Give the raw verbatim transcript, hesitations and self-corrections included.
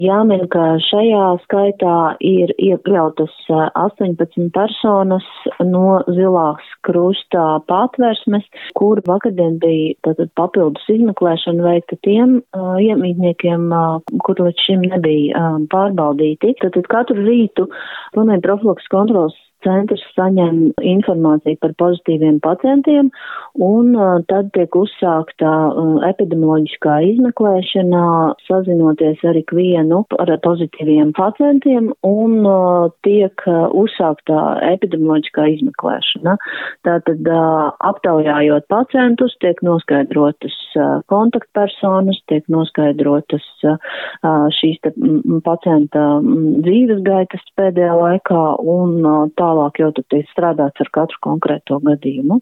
Jāmin, ka šajā skaitā ir iekļautas astoņpadsmit personas no Zilās Krusta patversmes, kur vakardien bija tātad papildus izmeklēšana veikta tiem uh, iemītniekiem, uh, kur līdz šim nebija uh, pārbaudīti. Tātad katru rītu slimību profilakses kontrolas centrs saņem informāciju par pozitīviem pacientiem, un uh, tad tiek uzsākta uh, epidemioloģiskā izmeklēšana, sazinoties ar ikvienu ar pozitīviem pacientiem, un uh, tiek uh, uzsākta epidemioloģiskā izmeklēšana. Tātad uh, aptaujājot pacientus, tiek noskaidrotas uh, kontaktpersonas, tiek noskaidrotas uh, šīs te, m, pacienta m, dzīves gaitas pēdējā laikā, un uh, tā tālāk jau tad tiek strādāts ar katru konkrēto gadījumu.